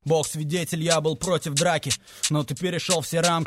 Бог свидетель, я был против драки, но ты перешел все рамки.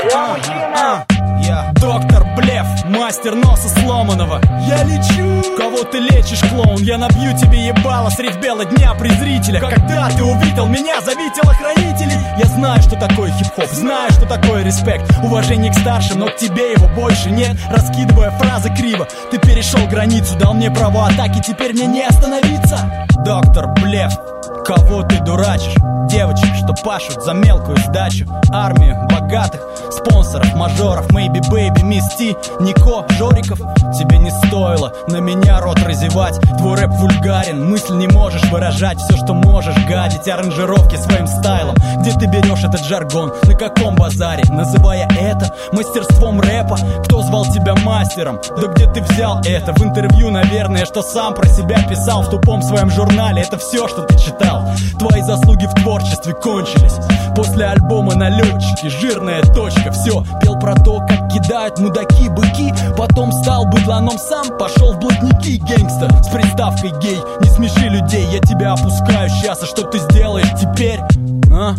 Я доктор Блеф, мастер носа сломанного. Я лечу. Кого ты лечишь, клоун? Я набью тебе ебало средь бела дня презрителя. Когда ты увидел меня, зови телохранителей. Я знаю, что такое хип-хоп, знаю, что такое респект, уважение к старшим, но к тебе его больше нет. Раскидывая фразы криво, ты перешел границу, дал мне право атаки, теперь мне не остановиться. Доктор Блеф, кого ты дурачишь? Девочек, что пашут за мелкую сдачу. Армию богатых, спонсоров, мажоров. Maybe Baby, Miss T, Нико, Жориков. Тебе не стоило на меня рот разевать. Твой рэп вульгарен, мысль не можешь выражать. Все, что можешь, гадить аранжировки своим стайлом. Где ты берешь этот жаргон? На каком базаре? Называя это мастерством рэпа. Кто звал тебя мастером? Да где ты взял это? В интервью, наверное, что сам про себя писал в тупом своем журнале. Это все, что ты читал. Твои заслуги в творчестве кончились после альбома «Налетчики», жирная точка. Все, пел про то, как кидают мудаки быки. Потом стал быдланом сам, пошел в блатники. Гэнгста с приставкой гей, не смеши людей. Я тебя опускаю сейчас, а что ты сделаешь теперь? А?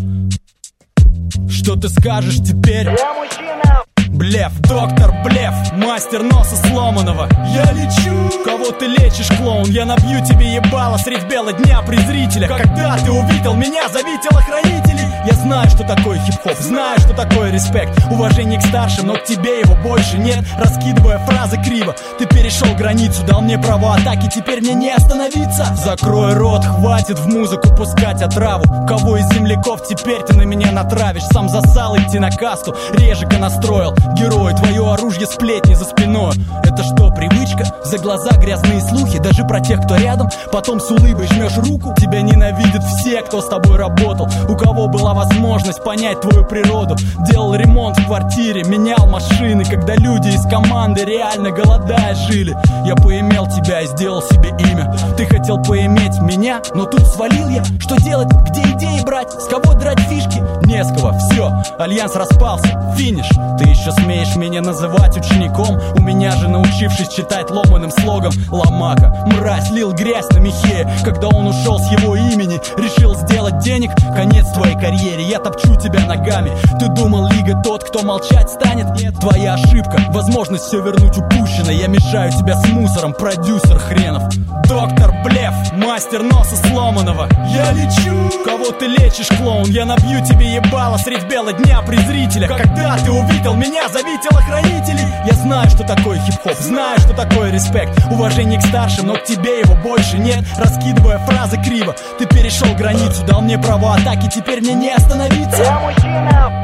Что ты скажешь теперь? Я мужчина. Блеф, доктор Блеф, мастер носа сломанного. Я лечу. Кого ты лечишь, клоун? Я набью тебе ебало средь бела дня презрителя. Когда ты увидел меня, зови телохранителей. Я знаю, что такое хип-хоп, знаю, что такое респект, уважение к старшим, но к тебе его больше нет. Раскидывая фразы криво, ты перешел границу, дал мне право атаки, теперь мне не остановиться. Закрой рот, хватит в музыку пускать отраву. Кого из земляков теперь ты на меня натравишь? Сам засал идти на касту, режика настроил. Герой, твое оружие сплетни за спиной. Это что, привычка? За глаза грязные слухи, даже про тех, кто рядом. Потом с улыбой жмешь руку. Тебя ненавидят все, кто с тобой работал, у кого была возможность понять твою природу. Делал ремонт в квартире, менял машины, когда люди из команды реально голодая жили. Я поимел тебя и сделал себе имя. Ты хотел поиметь меня, но тут свалил я. Что делать? Где идеи брать? С кого драть фишки? Не с кого, все, альянс распался, финиш. Ты еще смеешь меня называть учеником? У меня же, научившись читать ломаным слогом, ломака, мразь, лил грязь на Михея. Когда он ушел с его имени, решил сделать денег. Конец твоей карьере, я топчу тебя ногами. Ты думал, лига тот, кто молчать станет? Нет, твоя ошибка, возможность все вернуть упущено. Я мешаю тебя с мусором, продюсер хренов. Доктор Блеф, мастер носа сломанного. Я лечу. Кого ты лечишь, клоун? Я набью тебе ебало средь бела дня презрителя. Когда ты увидел меня, зови телохранителей. Я знаю, что такое хип-хоп, знаю, что такое респект, уважение к старшим, но к тебе его больше нет. Раскидывая фразы криво, ты перешел границу, дал мне право атаки, теперь мне не остановиться. Я мужчина.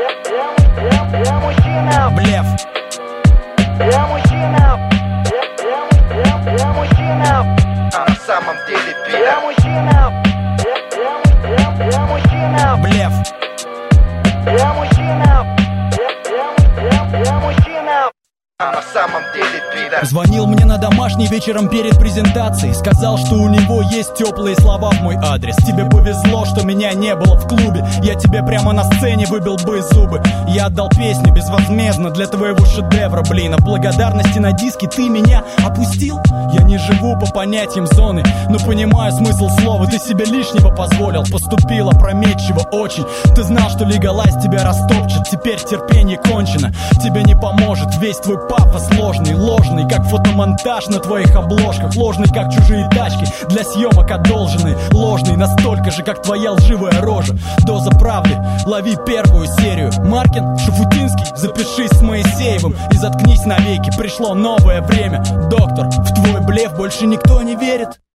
Я мужчина. Блеф. Я мужчина. Я мужчина. А на самом деле Я пидор. мужчина. Я мужчина. Блеф. Я мужчина. Я мужчина. А на самом деле пидор. Звонил мне на домашний вечером перед презентацией. Сказал, что у него есть теплые слова в мой адрес. Тебе повезло, что меня не было в клубе. Я тебе прямо на сцене выбил бы зубы. Я отдал песню безвозмездно для твоего шедевра, блин. А благодарности на диске ты меня опустил. Я не живу по понятиям зоны, но понимаю смысл слова. Ты себе лишнего позволил, поступил опрометчиво очень. Ты знал, что лигалайз тебя растопчет. Теперь терпение кончено, тебе не поможет. Весь твой пафос ложный, ложный, как фотомонтаж на твоих обложках. Ложный, как чужие тачки, для съемок одолженные. Ложный, настолько же, как твоя лживая рожа. Доза правды, лови первую серию. Маркин, Шафутинский, запишись с Моисеевым и заткнись навеки, пришло новое время. Доктор, в твой блеф больше никто не верит.